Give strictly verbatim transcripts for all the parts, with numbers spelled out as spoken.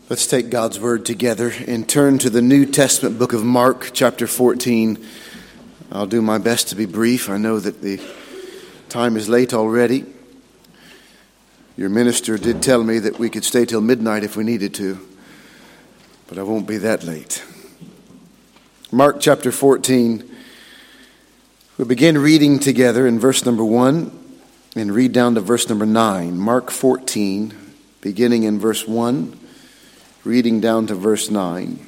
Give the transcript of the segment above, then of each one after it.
Let's take God's word together and turn to the New Testament book of Mark, chapter fourteen. I'll do my best to be brief. I know that the time is late already. Your minister did tell me that we could stay till midnight if we needed to, but I won't be that late. Mark chapter fourteen. We'll begin reading together in verse number one and read down to verse number nine. Mark fourteen, beginning in verse one. Reading down to verse nine.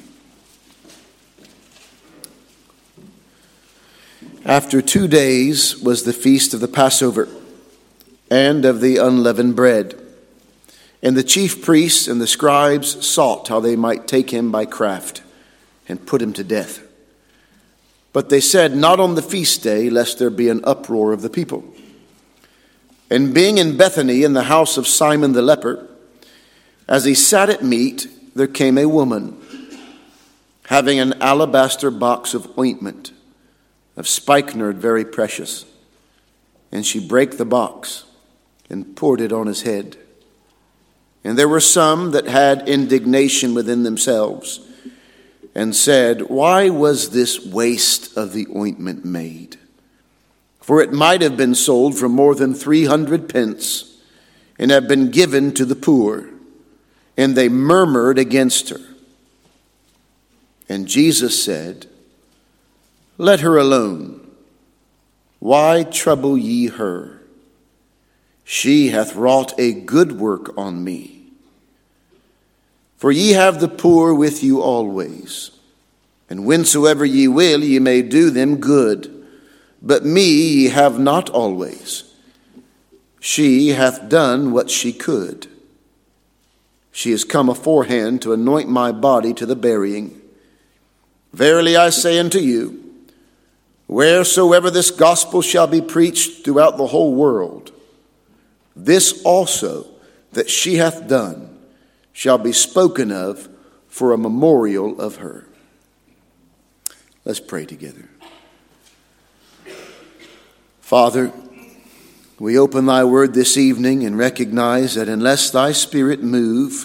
After two days was the feast of the Passover and of the unleavened bread. And the chief priests and the scribes sought how they might take him by craft and put him to death. But they said, not on the feast day, lest there be an uproar of the people. And being in Bethany in the house of Simon the leper, as he sat at meat, there came a woman, having an alabaster box of ointment, of spikenard very precious. And she brake the box, and poured it on his head. And there were some that had indignation within themselves, and said, why was this waste of the ointment made? For it might have been sold for more than three hundred pence, and have been given to the poor. And they murmured against her. And Jesus said, let her alone. Why trouble ye her? She hath wrought a good work on me. For ye have the poor with you always, and whensoever ye will, ye may do them good. But me ye have not always. She hath done what she could. She is come aforehand to anoint my body to the burying. Verily I say unto you, wheresoever this gospel shall be preached throughout the whole world, this also that she hath done shall be spoken of for a memorial of her. Let's pray together. Father, we open thy word this evening and recognize that unless thy Spirit move,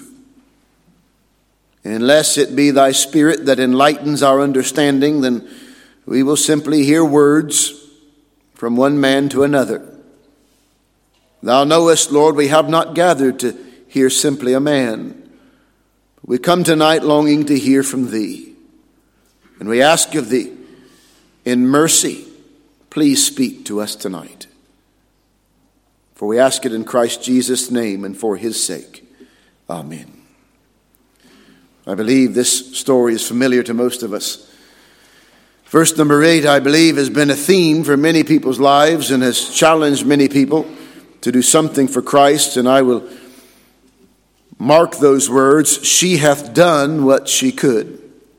unless it be thy Spirit that enlightens our understanding, then we will simply hear words from one man to another. Thou knowest, Lord, we have not gathered to hear simply a man. We come tonight longing to hear from thee. And we ask of thee, in mercy, please speak to us tonight. For we ask it in Christ Jesus' name and for his sake. Amen. I believe this story is familiar to most of us. Verse number eight, I believe, has been a theme for many people's lives and has challenged many people to do something for Christ. And I will mark those words, she hath done what she could.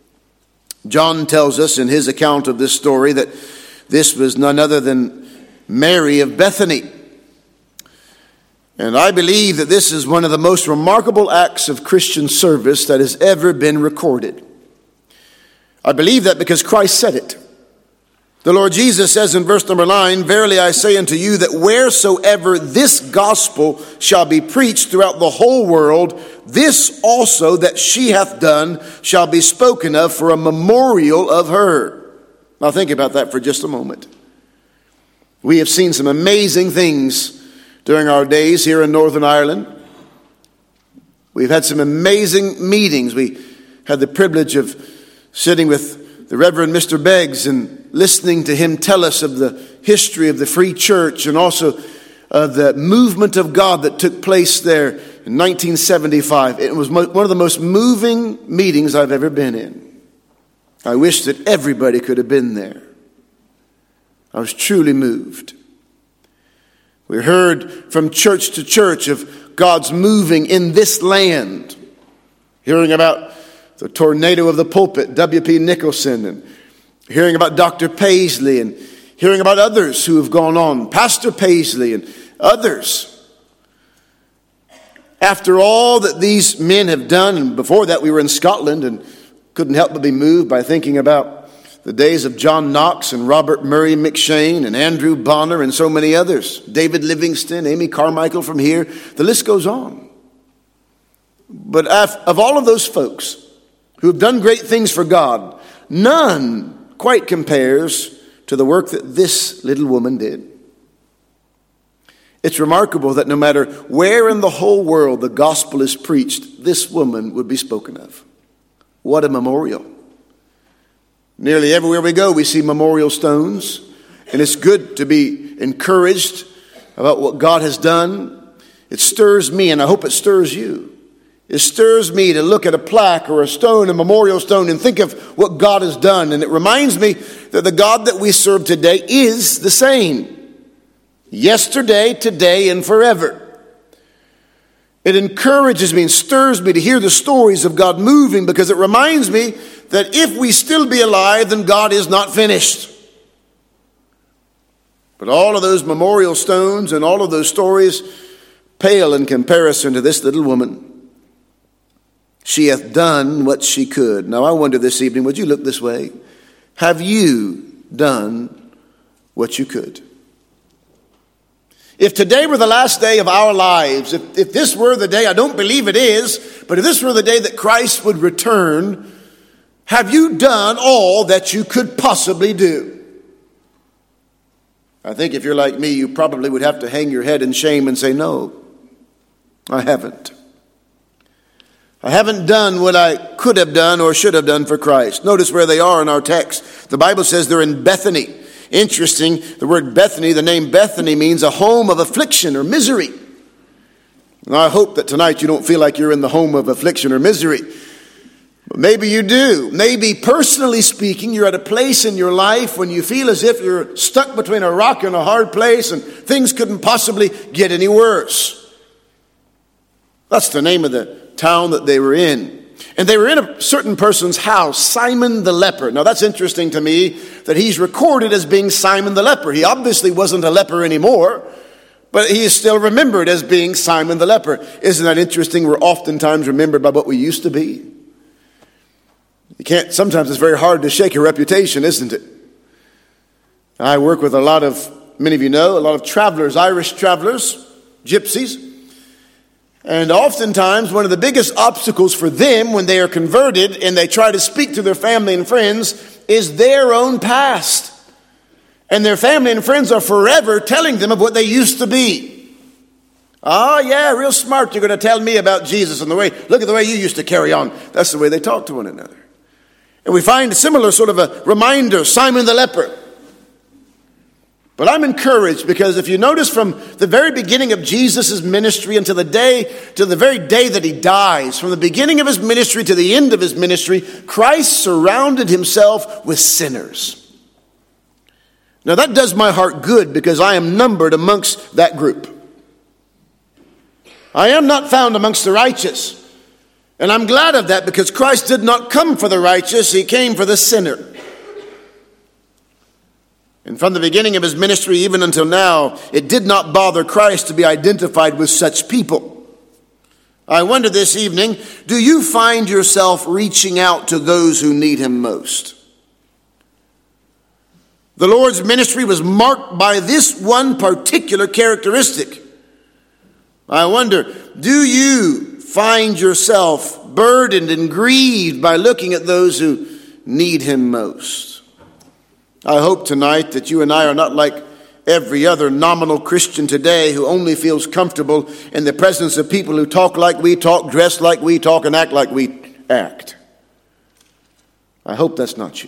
John tells us in his account of this story that this was none other than Mary of Bethany. And I believe that this is one of the most remarkable acts of Christian service that has ever been recorded. I believe that because Christ said it. The Lord Jesus says in verse number nine, verily I say unto you that wheresoever this gospel shall be preached throughout the whole world, this also that she hath done shall be spoken of for a memorial of her. Now think about that for just a moment. We have seen some amazing things during our days here in Northern Ireland. We've had some amazing meetings. We had the privilege of sitting with the Reverend Mister Beggs and listening to him tell us of the history of the Free Church and also of the movement of God that took place there in nineteen seventy-five. It was one of the most moving meetings I've ever been in. I wish that everybody could have been there. I was truly moved. We heard from church to church of God's moving in this land. Hearing about the tornado of the pulpit, W P Nicholson, and hearing about Doctor Paisley, and hearing about others who have gone on, Pastor Paisley and others. After all that these men have done, and before that we were in Scotland and couldn't help but be moved by thinking about the days of John Knox and Robert Murray McShane and Andrew Bonner and so many others. David Livingston, Amy Carmichael from here. The list goes on. But of all of those folks who have done great things for God, none quite compares to the work that this little woman did. It's remarkable that no matter where in the whole world the gospel is preached, this woman would be spoken of. What a memorial. Nearly everywhere we go, we see memorial stones, and it's good to be encouraged about what God has done. It stirs me, and I hope it stirs you. It stirs me to look at a plaque or a stone, a memorial stone, and think of what God has done. And it reminds me that the God that we serve today is the same. Yesterday, today, and forever. It encourages me and stirs me to hear the stories of God moving, because it reminds me that if we still be alive, then God is not finished. But all of those memorial stones and all of those stories pale in comparison to this little woman. She hath done what she could. Now I wonder this evening, would you look this way? Have you done what you could? If today were the last day of our lives, if, if this were the day, I don't believe it is, but if this were the day that Christ would return, have you done all that you could possibly do? I think if you're like me, you probably would have to hang your head in shame and say, no, I haven't. I haven't done what I could have done or should have done for Christ. Notice where they are in our text. The Bible says they're in Bethany. Interesting, the word Bethany, the name Bethany means a home of affliction or misery. And I hope that tonight you don't feel like you're in the home of affliction or misery. But maybe you do. Maybe personally speaking, you're at a place in your life when you feel as if you're stuck between a rock and a hard place and things couldn't possibly get any worse. That's the name of the town that they were in. And they were in a certain person's house, Simon the leper. Now that's interesting to me that he's recorded as being Simon the leper. He obviously wasn't a leper anymore, but he is still remembered as being Simon the leper. Isn't that interesting? We're oftentimes remembered by what we used to be. You can't, sometimes it's very hard to shake your reputation, isn't it? I work with a lot of, many of you know, a lot of travelers, Irish travelers, gypsies. And oftentimes, one of the biggest obstacles for them when they are converted and they try to speak to their family and friends is their own past. And their family and friends are forever telling them of what they used to be. Oh, yeah, real smart. You're going to tell me about Jesus and the way, look at the way you used to carry on. That's the way they talk to one another. And we find a similar sort of a reminder, Simon the leper. But I'm encouraged because if you notice from the very beginning of Jesus' ministry until the day, to the very day that he dies, from the beginning of his ministry to the end of his ministry, Christ surrounded himself with sinners. Now that does my heart good because I am numbered amongst that group. I am not found amongst the righteous. And I'm glad of that because Christ did not come for the righteous, he came for the sinner. And from the beginning of his ministry, even until now, it did not bother Christ to be identified with such people. I wonder this evening, do you find yourself reaching out to those who need him most? The Lord's ministry was marked by this one particular characteristic. I wonder, do you find yourself burdened and grieved by looking at those who need him most? I hope tonight that you and I are not like every other nominal Christian today who only feels comfortable in the presence of people who talk like we talk, dress like we talk, and act like we act. I hope that's not you.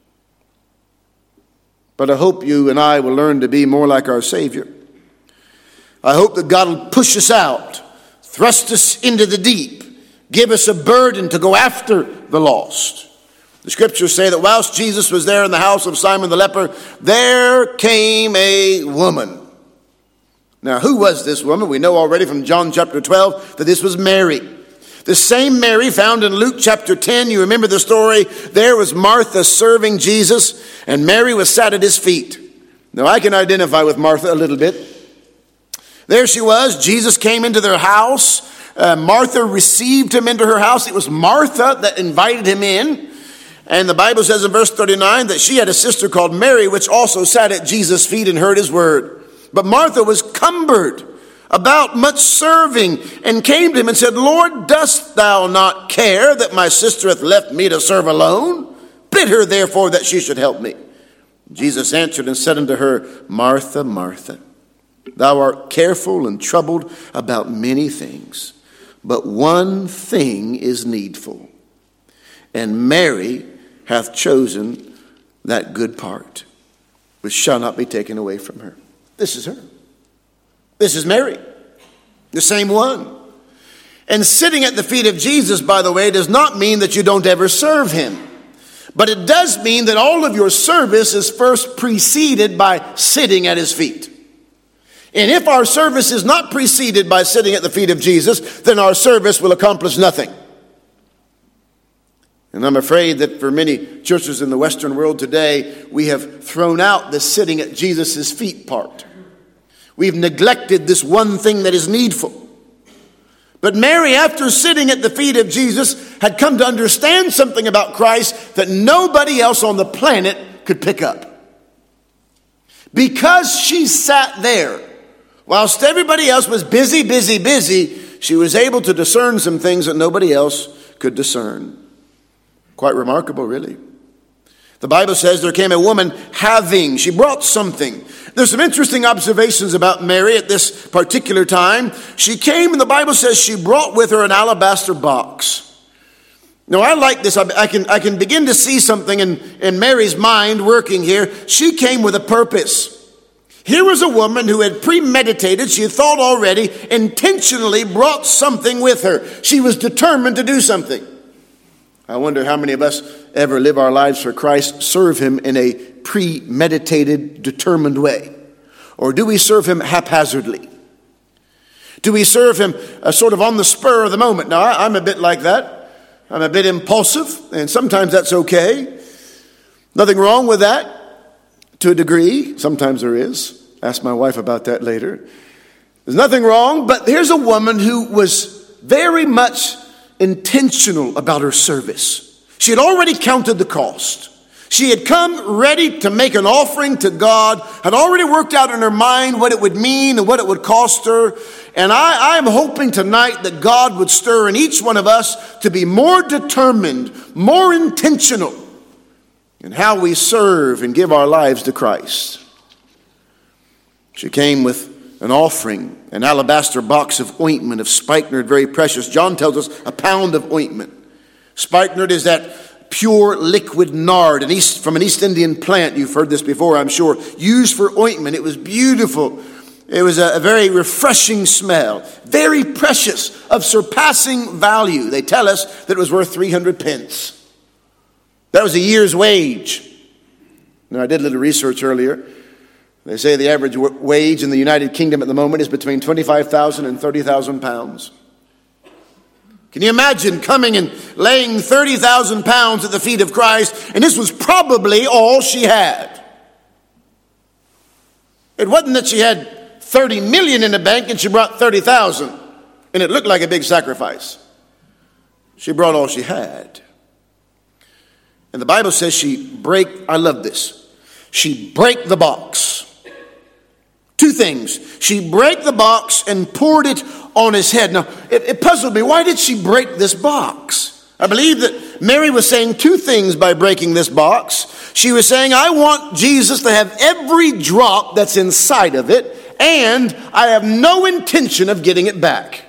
But I hope you and I will learn to be more like our Savior. I hope that God will push us out, thrust us into the deep, give us a burden to go after the lost. The scriptures say that whilst Jesus was there in the house of Simon the leper, there came a woman. Now, who was this woman? We know already from John chapter twelve that this was Mary. The same Mary found in Luke chapter ten. You remember the story? There was Martha serving Jesus, and Mary was sat at his feet. Now, I can identify with Martha a little bit. There she was. Jesus came into their house. Uh, Martha received him into her house. It was Martha that invited him in. And the Bible says in verse thirty-nine that she had a sister called Mary, which also sat at Jesus' feet and heard his word. But Martha was cumbered about much serving, and came to him and said, Lord, dost thou not care that my sister hath left me to serve alone? Bid her therefore that she should help me. Jesus answered and said unto her, Martha, Martha, thou art careful and troubled about many things, but one thing is needful, and Mary hath chosen that good part, which shall not be taken away from her. This is her. This is Mary, the same one. And sitting at the feet of Jesus, by the way, does not mean that you don't ever serve him. But it does mean that all of your service is first preceded by sitting at his feet. And if our service is not preceded by sitting at the feet of Jesus, then our service will accomplish nothing. And I'm afraid that for many churches in the Western world today, we have thrown out the sitting at Jesus' feet part. We've neglected this one thing that is needful. But Mary, after sitting at the feet of Jesus, had come to understand something about Christ that nobody else on the planet could pick up. Because she sat there, whilst everybody else was busy, busy, busy, she was able to discern some things that nobody else could discern. Quite remarkable, really. The Bible says there came a woman having, she brought something. There's some interesting observations about Mary at this particular time. She came, and the Bible says she brought with her an alabaster box. Now, I like this. I can, I can begin to see something in, in Mary's mind working here. She came with a purpose. Here was a woman who had premeditated, she had thought already, intentionally brought something with her. She was determined to do something. I wonder how many of us ever live our lives for Christ, serve him in a premeditated, determined way? Or do we serve him haphazardly? Do we serve him uh, sort of on the spur of the moment? Now, I, I'm a bit like that. I'm a bit impulsive, and sometimes that's okay. Nothing wrong with that to a degree. Sometimes there is. Ask my wife about that later. There's nothing wrong, but here's a woman who was very much intentional about her service. She had already counted the cost. She had come ready to make an offering to God, had already worked out in her mind what it would mean and what it would cost her. And I, I'm hoping tonight that God would stir in each one of us to be more determined, more intentional in how we serve and give our lives to Christ. She came with an offering, an alabaster box of ointment of spikenard, very precious. John tells us a pound of ointment. Spikenard is that pure liquid nard, an East, from an East Indian plant. You've heard this before, I'm sure. Used for ointment. It was beautiful. It was a, a very refreshing smell. Very precious, of surpassing value. They tell us that it was worth three hundred pence. That was a year's wage. Now, I did a little research earlier. They say the average wage in the United Kingdom at the moment is between twenty-five thousand and thirty thousand pounds. Can you imagine coming and laying thirty thousand pounds at the feet of Christ, and this was probably all she had? It wasn't that she had thirty million in the bank and she brought thirty thousand, and it looked like a big sacrifice. She brought all she had. And the Bible says she break, I love this, she break the box. Two things. She broke the box and poured it on his head. Now, it, it puzzled me. Why did she break this box? I believe that Mary was saying two things by breaking this box. She was saying, I want Jesus to have every drop that's inside of it, and I have no intention of getting it back.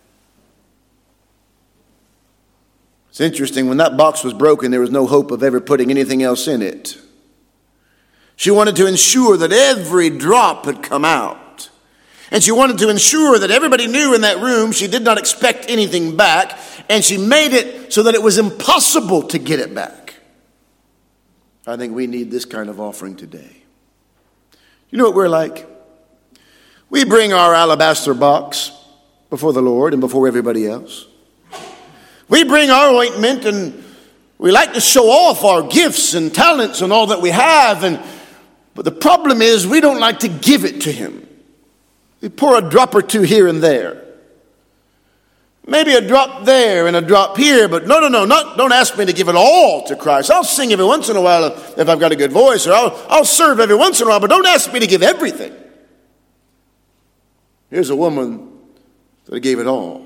It's interesting, when that box was broken, there was no hope of ever putting anything else in it. She wanted to ensure that every drop had come out. And she wanted to ensure that everybody knew in that room she did not expect anything back. And she made it so that it was impossible to get it back. I think we need this kind of offering today. You know what we're like? We bring our alabaster box before the Lord and before everybody else. We bring our ointment, and we like to show off our gifts and talents and all that we have. And But the problem is we don't like to give it to him. We pour a drop or two here and there. Maybe a drop there and a drop here, but no, no, no, not, don't ask me to give it all to Christ. I'll sing every once in a while if I've got a good voice, or I'll, I'll serve every once in a while, but don't ask me to give everything. Here's a woman that gave it all.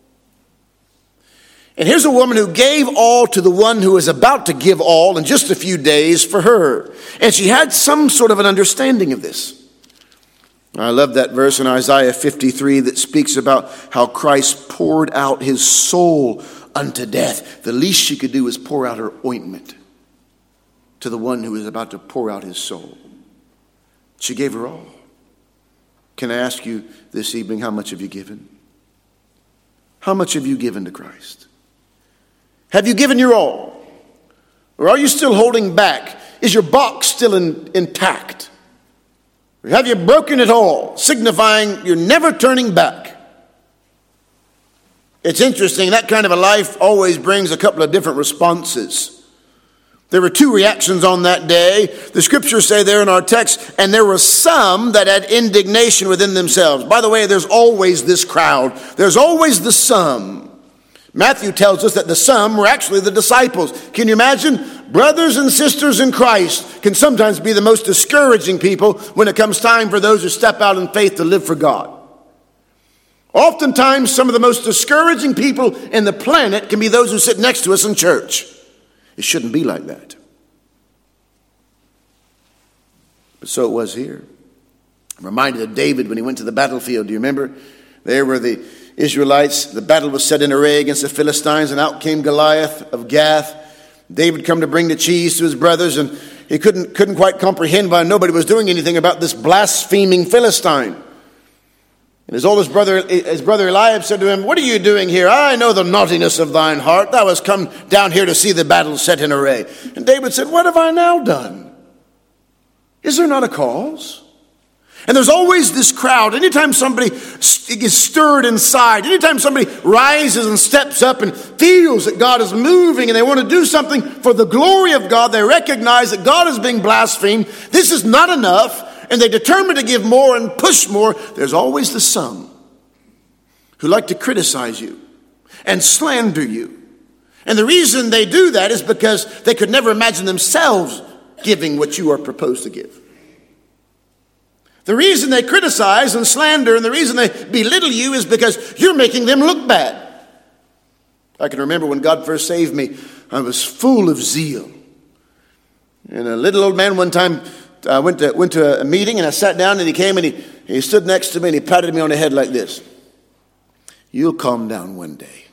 And here's a woman who gave all to the one who was about to give all in just a few days for her. And she had some sort of an understanding of this. I love that verse in Isaiah fifty-three that speaks about how Christ poured out his soul unto death. The least she could do was pour out her ointment to the one who was about to pour out his soul. She gave her all. Can I ask you this evening, how much have you given? How much have you given to Christ? Have you given your all? Or are you still holding back? Is your box still in, intact? Or have you broken it all, signifying you're never turning back? It's interesting, that kind of a life always brings a couple of different responses. There were two reactions on that day. The scriptures say there in our text, and there were some that had indignation within themselves. By the way, there's always this crowd. There's always the some. Matthew tells us that the some were actually the disciples. Can you imagine? Brothers and sisters in Christ can sometimes be the most discouraging people when it comes time for those who step out in faith to live for God. Oftentimes, some of the most discouraging people in the planet can be those who sit next to us in church. It shouldn't be like that. But so it was here. I'm reminded of David when he went to the battlefield. Do you remember? There were the Israelites. The battle was set in array against the Philistines, and out came Goliath of Gath. David come to bring the cheese to his brothers, and he couldn't, couldn't quite comprehend why nobody was doing anything about this blaspheming Philistine. And his oldest brother, his brother Eliab said to him, "What are you doing here? I know the naughtiness of thine heart. Thou hast come down here to see the battle set in array." And David said, "What have I now done? Is there not a cause?" And there's always this crowd. Anytime somebody is stirred inside, anytime somebody rises and steps up and feels that God is moving and they want to do something for the glory of God, they recognize that God is being blasphemed. This is not enough. And they determine to give more and push more. There's always the some who like to criticize you and slander you. And the reason they do that is because they could never imagine themselves giving what you are proposed to give. The reason they criticize and slander and the reason they belittle you is because you're making them look bad. I can remember when God first saved me, I was full of zeal. And a little old man one time, I went to went to a meeting and I sat down and he came and he, he stood next to me and he patted me on the head like this. "You'll calm down one day."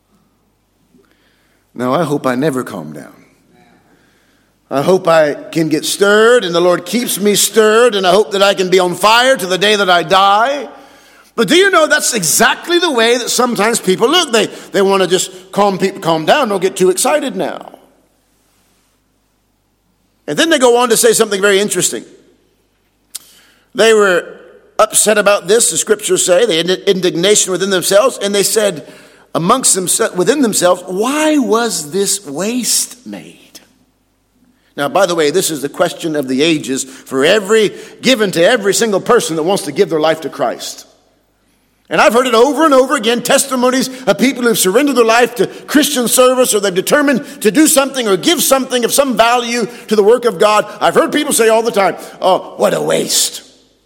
Now I hope I never calm down. I hope I can get stirred and the Lord keeps me stirred, and I hope that I can be on fire to the day that I die. But do you know that's exactly the way that sometimes people look. They, they want to just calm people, calm down, don't get too excited now. And then they go on to say something very interesting. They were upset about this, the scriptures say. They had indignation within themselves, and they said amongst themselves, within themselves, "Why was this waste made?" Now, by the way, this is the question of the ages for every, given to every single person that wants to give their life to Christ. And I've heard it over and over again, testimonies of people who've surrendered their life to Christian service, or they've determined to do something or give something of some value to the work of God. I've heard people say all the time, "Oh, what a waste.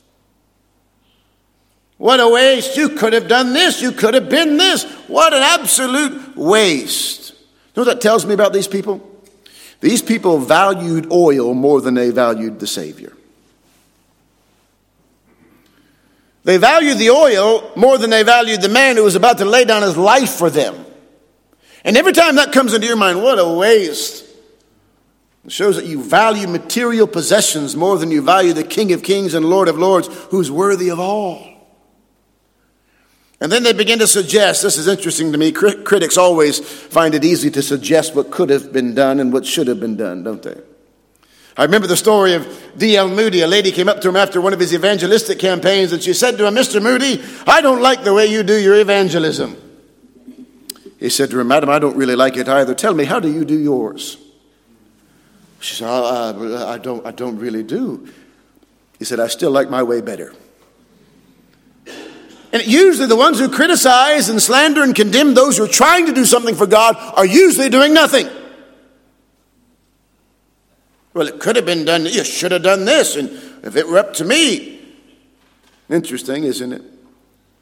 What a waste. You could have done this. You could have been this. What an absolute waste." You know what that tells me about these people? These people valued oil more than they valued the Savior. They valued the oil more than they valued the man who was about to lay down his life for them. And every time that comes into your mind, what a waste. It shows that you value material possessions more than you value the King of Kings and Lord of Lords, who's worthy of all. And then they begin to suggest, this is interesting to me, crit- critics always find it easy to suggest what could have been done and what should have been done, don't they? I remember the story of D L Moody. A lady came up to him after one of his evangelistic campaigns, and she said to him, "Mister Moody, I don't like the way you do your evangelism." He said to her, "Madam, I don't really like it either. Tell me, how do you do yours?" She said, uh, I don't, I don't really do. He said, "I still like my way better." And usually the ones who criticize and slander and condemn those who are trying to do something for God are usually doing nothing. "Well, it could have been done. You should have done this. And if it were up to me." Interesting, isn't it?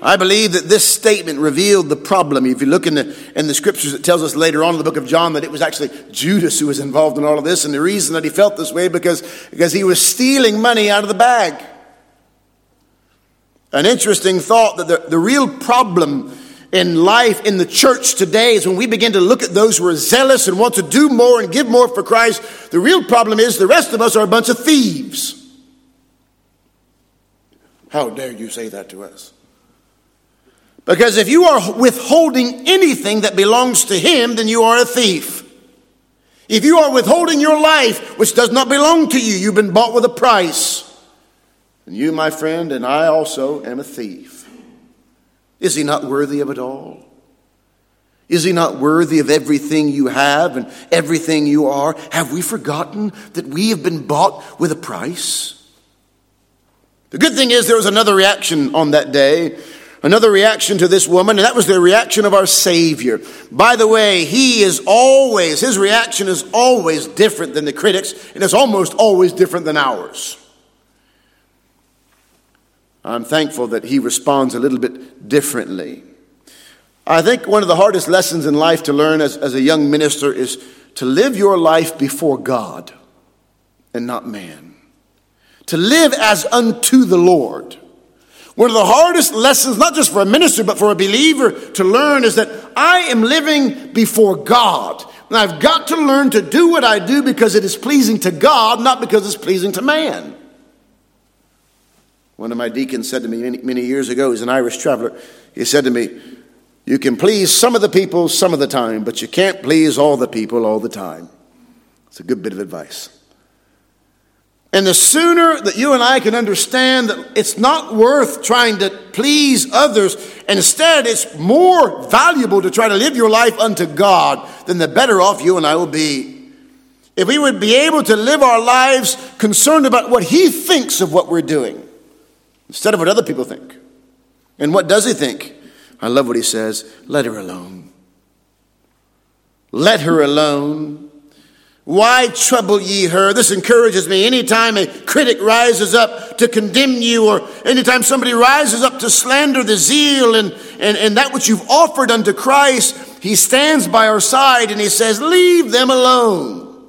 I believe that this statement revealed the problem. If you look in the, in the scriptures, it tells us later on in the book of John that it was actually Judas who was involved in all of this. And the reason that he felt this way because, because he was stealing money out of the bag. An interesting thought that the, the real problem in life in the church today is when we begin to look at those who are zealous and want to do more and give more for Christ. The real problem is the rest of us are a bunch of thieves. How dare you say that to us? Because if you are withholding anything that belongs to him, then you are a thief. If you are withholding your life, which does not belong to you, you've been bought with a price. And you, my friend, and I also am a thief. Is he not worthy of it all? Is he not worthy of everything you have and everything you are? Have we forgotten that we have been bought with a price? The good thing is there was another reaction on that day, another reaction to this woman, and that was the reaction of our Savior. By the way, he is always, his reaction is always different than the critics, and it's almost always different than ours. I'm thankful that he responds a little bit differently. I think one of the hardest lessons in life to learn as, as a young minister is to live your life before God and not man. To live as unto the Lord. One of the hardest lessons, not just for a minister, but for a believer to learn is that I am living before God. And I've got to learn to do what I do because it is pleasing to God, not because it's pleasing to man. One of my deacons said to me many, many years ago, he's an Irish traveler, he said to me, you can please some of the people some of the time, but you can't please all the people all the time. It's a good bit of advice. And the sooner that you and I can understand that it's not worth trying to please others, and instead it's more valuable to try to live your life unto God, then the better off you and I will be. If we would be able to live our lives concerned about what he thinks of what we're doing, instead of what other people think. And what does he think? I love what he says. Let her alone. Let her alone. Why trouble ye her? This encourages me. Anytime a critic rises up to condemn you, or anytime somebody rises up to slander the zeal and, and, and that which you've offered unto Christ, he stands by our side and he says, leave them alone.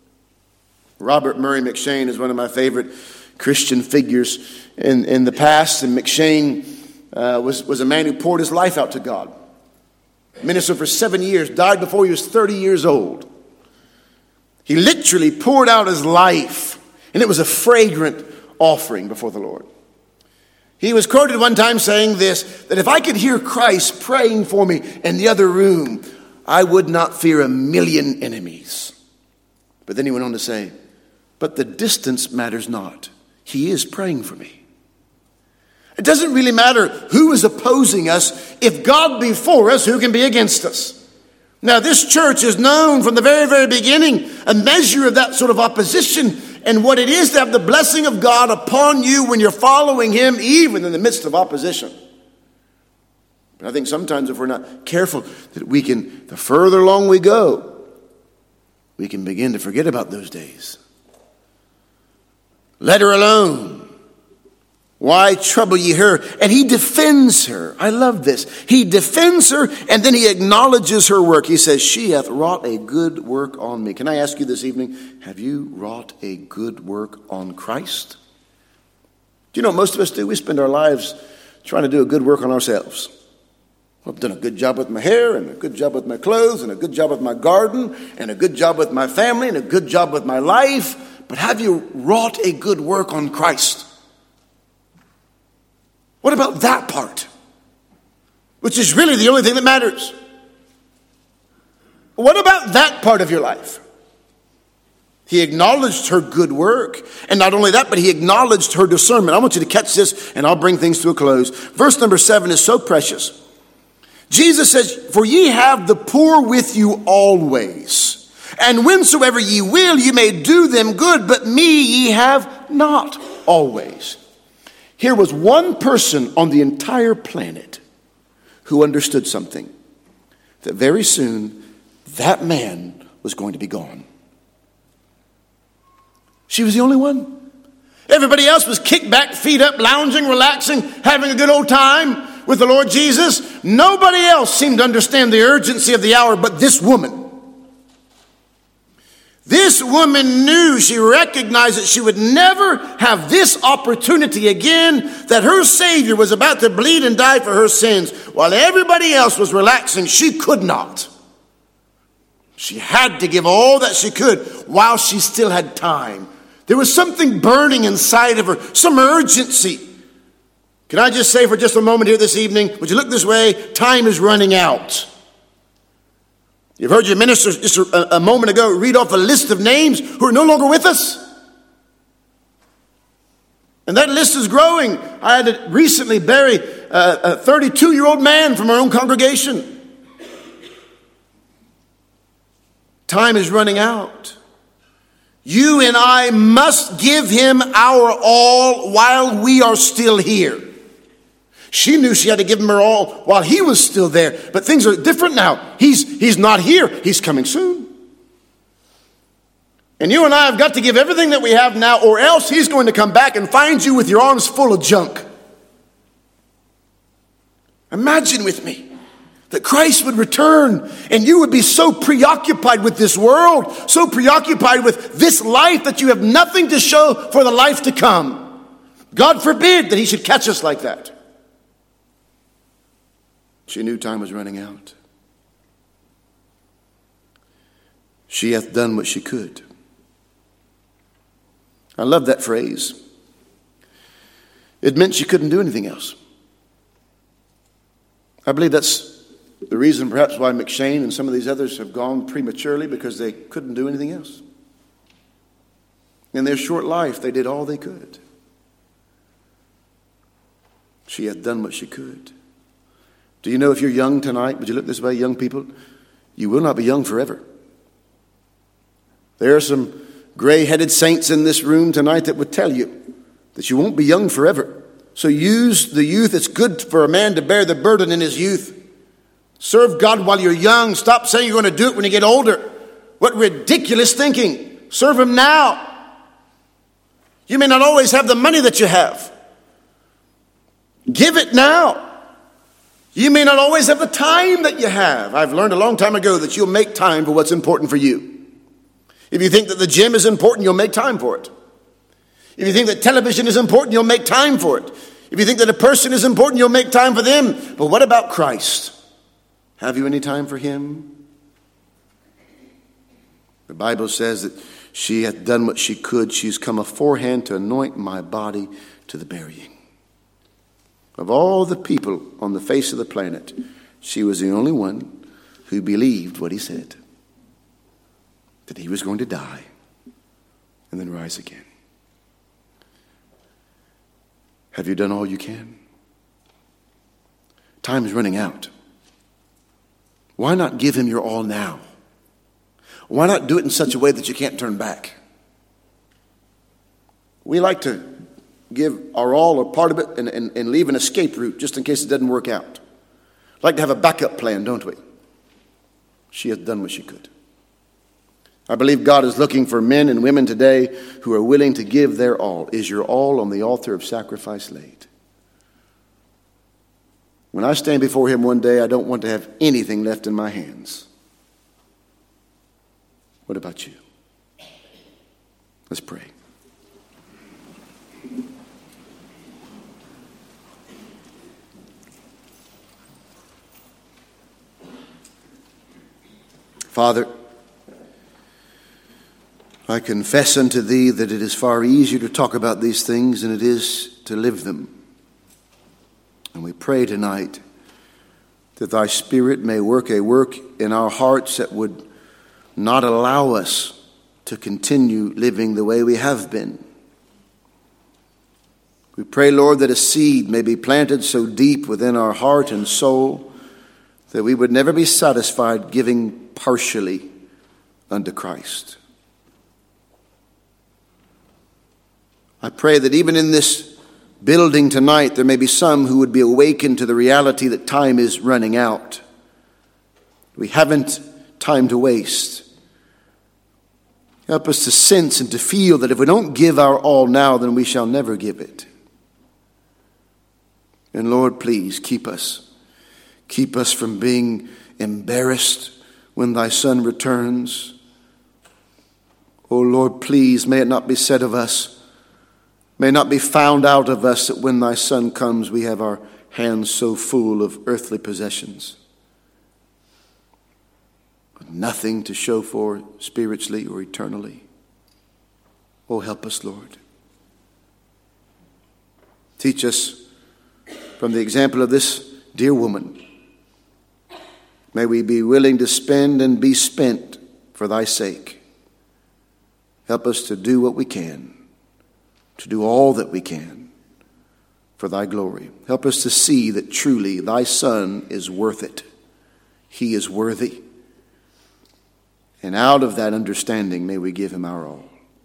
Robert Murray M'Cheyne is one of my favorite Christian figures in, in the past, and M'Cheyne uh, was, was a man who poured his life out to God. Ministered for seven years, died before he was thirty years old. He literally poured out his life, and it was a fragrant offering before the Lord. He was quoted one time saying this, that if I could hear Christ praying for me in the other room, I would not fear a million enemies. But then he went on to say, but the distance matters not. He is praying for me. It doesn't really matter who is opposing us. If God be for us, who can be against us? Now, this church is known from the very, very beginning, a measure of that sort of opposition and what it is to have the blessing of God upon you when you're following him, even in the midst of opposition. But I think sometimes if we're not careful, that we can, the further along we go, we can begin to forget about those days. Let her alone. Why trouble ye her? And he defends her. I love this. He defends her, and then he acknowledges her work. He says, she hath wrought a good work on me. Can I ask you this evening, have you wrought a good work on Christ? Do you know what most of us do? We spend our lives trying to do a good work on ourselves. Well, I've done a good job with my hair, and a good job with my clothes, and a good job with my garden, and a good job with my family, and a good job with my life. But have you wrought a good work on Christ? What about that part? Which is really the only thing that matters. What about that part of your life? He acknowledged her good work. And not only that, but he acknowledged her discernment. I want you to catch this, and I'll bring things to a close. Verse number seven is so precious. Jesus says, for ye have the poor with you always. And whensoever ye will, ye may do them good. But me ye have not always. Here was one person on the entire planet who understood something. That very soon, that man was going to be gone. She was the only one. Everybody else was kicked back, feet up, lounging, relaxing, having a good old time. with the Lord Jesus, nobody else seemed to understand the urgency of the hour but this woman. This woman knew, she recognized that she would never have this opportunity again, that her Savior was about to bleed and die for her sins. While everybody else was relaxing, she could not. She had to give all that she could while she still had time. There was something burning inside of her, some urgency. Can I just say for just a moment here this evening, would you look this way? Time is running out. You've heard your minister just a, a moment ago read off a list of names who are no longer with us. And that list is growing. I had to recently bury a thirty-two-year-old man from our own congregation. Time is running out. You and I must give him our all while we are still here. She knew she had to give him her all while he was still there. But things are different now. He's, he's not here. He's coming soon. And you and I have got to give everything that we have now, or else he's going to come back and find you with your arms full of junk. Imagine with me that Christ would return and you would be so preoccupied with this world, so preoccupied with this life that you have nothing to show for the life to come. God forbid that he should catch us like that. She knew time was running out. She hath done what she could. I love that phrase. It meant she couldn't do anything else. I believe that's the reason perhaps why McShane and some of these others have gone prematurely, because they couldn't do anything else. In their short life, they did all they could. She hath done what she could. Do you know, if you're young tonight, would you look this way, young people? You will not be young forever. There are some gray-headed saints in this room tonight that would tell you that you won't be young forever. So use the youth. It's good for a man to bear the burden in his youth. Serve God while you're young. Stop saying you're going to do it when you get older. What ridiculous thinking. Serve him now. You may not always have the money that you have. Give it now. You may not always have the time that you have. I've learned a long time ago that you'll make time for what's important for you. If you think that the gym is important, you'll make time for it. If you think that television is important, you'll make time for it. If you think that a person is important, you'll make time for them. But what about Christ? Have you any time for him? The Bible says that she hath done what she could. She's come aforehand to anoint my body to the burying. Of all the people on the face of the planet, she was the only one who believed what he said. That he was going to die and then rise again. Have you done all you can? Time is running out. Why not give him your all now? Why not do it in such a way that you can't turn back? We like to give our all or part of it and, and, and leave an escape route just in case it doesn't work out. Like to have a backup plan, don't we? She has done what she could. I believe God is looking for men and women today who are willing to give their all. Is your all on the altar of sacrifice laid? When I stand before him one day, I don't want to have anything left in my hands. What about you? Let's pray. Father, I confess unto thee that it is far easier to talk about these things than it is to live them. And we pray tonight that thy Spirit may work a work in our hearts that would not allow us to continue living the way we have been. We pray, Lord, that a seed may be planted so deep within our heart and soul that we would never be satisfied giving partially unto Christ. I pray that even in this building tonight, there may be some who would be awakened to the reality that time is running out. We haven't time to waste. Help us to sense and to feel that if we don't give our all now, then we shall never give it. And Lord, please keep us. Keep us from being embarrassed when thy Son returns. Oh Lord, please, may it not be said of us, may it not be found out of us that when thy Son comes, we have our hands so full of earthly possessions, with nothing to show for spiritually or eternally. Oh, help us, Lord. Teach us from the example of this dear woman. May we be willing to spend and be spent for thy sake. Help us to do what we can, to do all that we can for thy glory. Help us to see that truly thy Son is worth it. He is worthy. And out of that understanding, may we give him our all.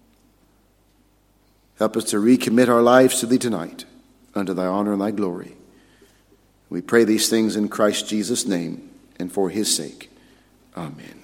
Help us to recommit our lives to thee tonight, unto thy honor and thy glory. We pray these things in Christ Jesus' name and for his sake. Amen.